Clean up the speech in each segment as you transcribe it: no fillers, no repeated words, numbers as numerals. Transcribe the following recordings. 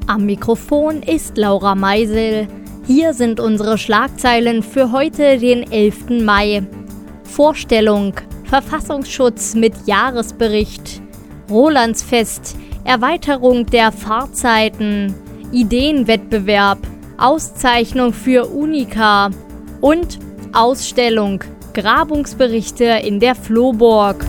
Am Mikrofon ist Laura Meisel. Hier sind unsere Schlagzeilen für heute, den 11. Mai. Vorstellung: Verfassungsschutz mit Jahresbericht. Rolandsfest: Erweiterung der Fahrzeiten. Ideenwettbewerb: Auszeichnung für Unica. Und Ausstellung: Grabungsberichte in der Flohburg.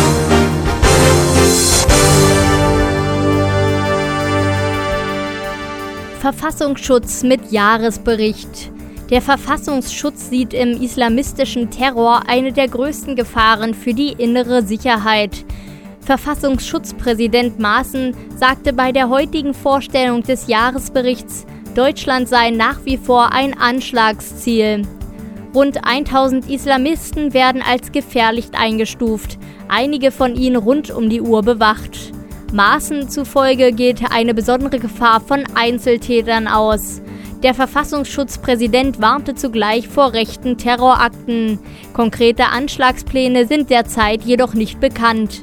Verfassungsschutz mit Jahresbericht. Der Verfassungsschutz sieht im islamistischen Terror eine der größten Gefahren für die innere Sicherheit. Verfassungsschutzpräsident Maaßen sagte bei der heutigen Vorstellung des Jahresberichts, Deutschland sei nach wie vor ein Anschlagsziel. Rund 1000 Islamisten werden als gefährlich eingestuft, einige von ihnen rund um die Uhr bewacht. Maaßen zufolge geht eine besondere Gefahr von Einzeltätern aus. Der Verfassungsschutzpräsident warnte zugleich vor rechten Terrorakten. Konkrete Anschlagspläne sind derzeit jedoch nicht bekannt.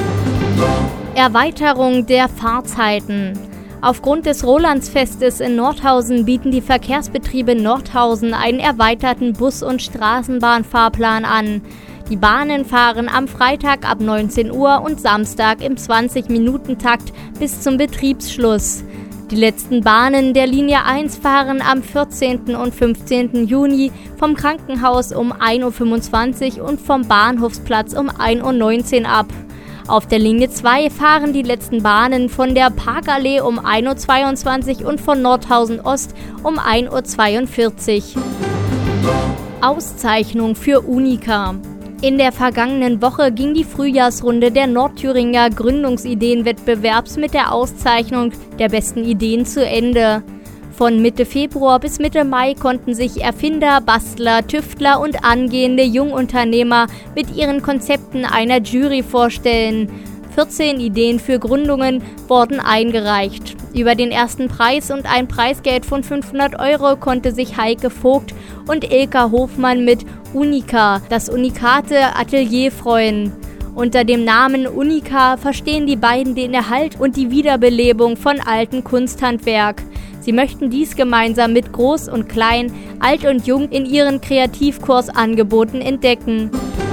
Erweiterung der Fahrzeiten. Aufgrund des Rolandsfestes in Nordhausen bieten die Verkehrsbetriebe Nordhausen einen erweiterten Bus- und Straßenbahnfahrplan an. Die Bahnen fahren am Freitag ab 19 Uhr und Samstag im 20-Minuten-Takt bis zum Betriebsschluss. Die letzten Bahnen der Linie 1 fahren am 14. und 15. Juni vom Krankenhaus um 1.25 Uhr und vom Bahnhofsplatz um 1.19 Uhr ab. Auf der Linie 2 fahren die letzten Bahnen von der Parkallee um 1.22 Uhr und von Nordhausen Ost um 1.42 Uhr. Auszeichnung für Unica. In der vergangenen Woche ging die Frühjahrsrunde der Nordthüringer Gründungsideenwettbewerbs mit der Auszeichnung der besten Ideen zu Ende. Von Mitte Februar bis Mitte Mai konnten sich Erfinder, Bastler, Tüftler und angehende Jungunternehmer mit ihren Konzepten einer Jury vorstellen. 14 Ideen für Gründungen wurden eingereicht. Über den ersten Preis und ein Preisgeld von 500 € konnte sich Heike Vogt und Ilka Hofmann mit Unica, das unikate Atelier, freuen. Unter dem Namen Unica verstehen die beiden den Erhalt und die Wiederbelebung von altem Kunsthandwerk. Sie möchten dies gemeinsam mit Groß und Klein, Alt und Jung in ihren Kreativkursangeboten entdecken.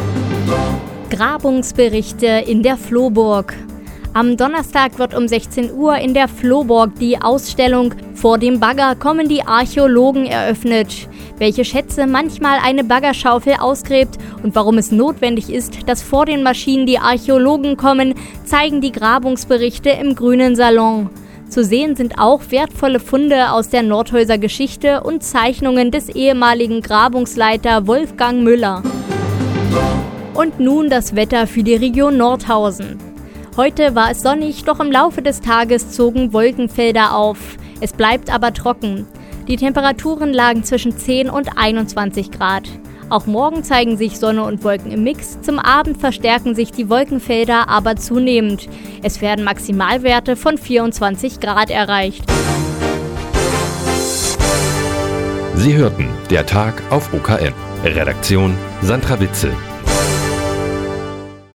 Grabungsberichte in der Flohburg. Am Donnerstag wird um 16 Uhr in der Flohburg die Ausstellung Vor dem Bagger kommen die Archäologen eröffnet. Welche Schätze manchmal eine Baggerschaufel ausgräbt und warum es notwendig ist, dass vor den Maschinen die Archäologen kommen, zeigen die Grabungsberichte im Grünen Salon. Zu sehen sind auch wertvolle Funde aus der Nordhäuser Geschichte und Zeichnungen des ehemaligen Grabungsleiter Wolfgang Müller. Und nun das Wetter für die Region Nordhausen. Heute war es sonnig, doch im Laufe des Tages zogen Wolkenfelder auf. Es bleibt aber trocken. Die Temperaturen lagen zwischen 10 und 21 Grad. Auch morgen zeigen sich Sonne und Wolken im Mix. Zum Abend verstärken sich die Wolkenfelder aber zunehmend. Es werden Maximalwerte von 24 Grad erreicht. Sie hörten der Tag auf OKM. Redaktion Sandra Witzel.